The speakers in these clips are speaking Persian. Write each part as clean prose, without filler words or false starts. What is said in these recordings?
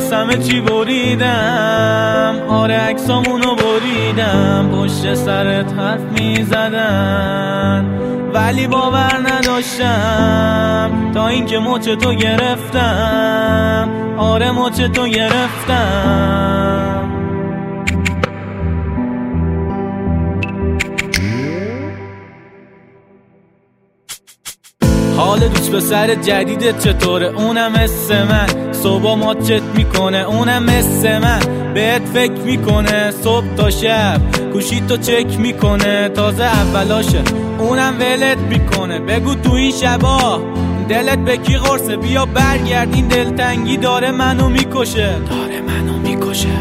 از همه چی بریدم، آره عکسامونو بریدم، پشت سرت حرف میزدن ولی باور نداشتم تا اینکه مچ تو گرفتم، آره مچ تو گرفتم. حال دوست پسر جدیدت چطوره؟ اونم مثل من صبح ماچت میکنه، اونم مثل من بهت فکر میکنه صبح تا شب، گوشی تو چک میکنه تازه اولاشه، اونم ولت میکنه. بگو تو این شبا دلت به کی قرصه؟ بیا برگرد، این دلتنگی داره منو میکشه، داره منو میکشه.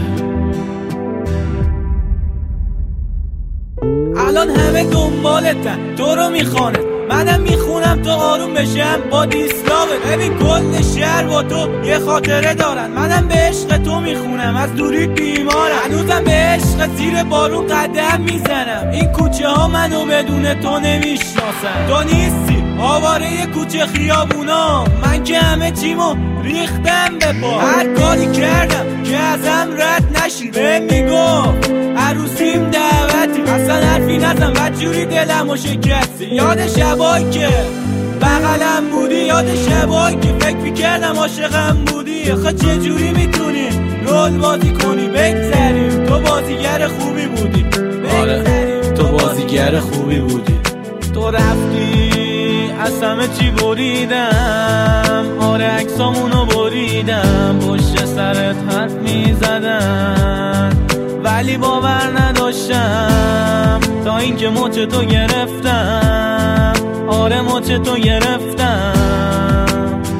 الان همه دنبالتن، تو رو میخوانه، منم میخونم تو آروم بشم با دیسلاوت. ببین کل شهر با تو یه خاطره دارن، منم به عشق تو میخونم از دوری بیمارم، هنوزم به عشق زیر بارون قدم میزنم. این کوچه ها منو بدون تو نمیشناسن، تو نیستی آواره کوچه خیابونا، من که همه چیمو ریختم به پا. هر کاری کردم که ازم رد نشی، به میگفت عروسیم دعوتی، اصلا حرفی نزن بدجوری دلمو شکستی. یاد شبایی که بغلم بودی، یاد شبایی که فکر میکردم عاشقم بودی. آخه چجوری میتونی رول بازی کنی؟ بگذریم تو بازیگر خوبی بودی، آره تو بازیگر خوبی بودی. تو رفتی از همه چی بریدم، آره عکسامونو بریدم، پشت سرت حرف میزدن ولی باور نداشتم تا اینکه مچ تو گرفتم، آره مچ تو گرفتم.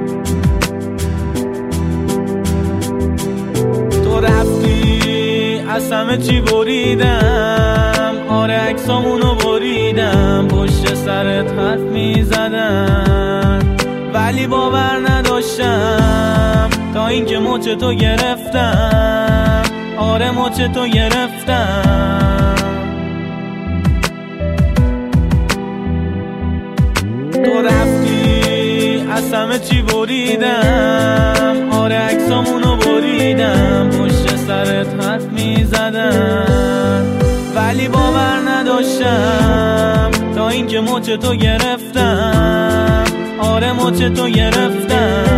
تو رفتی از همه چی بریدم، آره عکسامونو بریدم، پشت سرت حرف میزدن ولی باور نداشتم تا اینکه مچ تو گرفتم، آره مچ تو گرفتم. تو رفتی از همه چی بریدم، آره عکسامونو بریدم، پشت سرت حرف میزدن ولی باور نداشتم تا اینکه مچ تو گرفتم، آره مچ تو گرفتم.